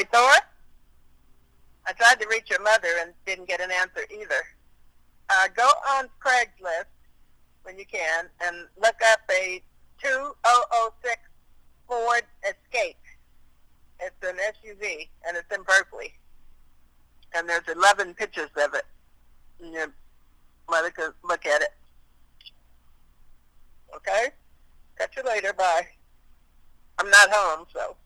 Hi, Thor. I tried to reach your mother and didn't get an answer either. Go on Craigslist when you can and look up a 2006 Ford Escape. It's an SUV, and it's in Berkeley. And there's 11 pictures of it. And your mother could look at it. Okay? Catch you later. Bye. I'm not home, so.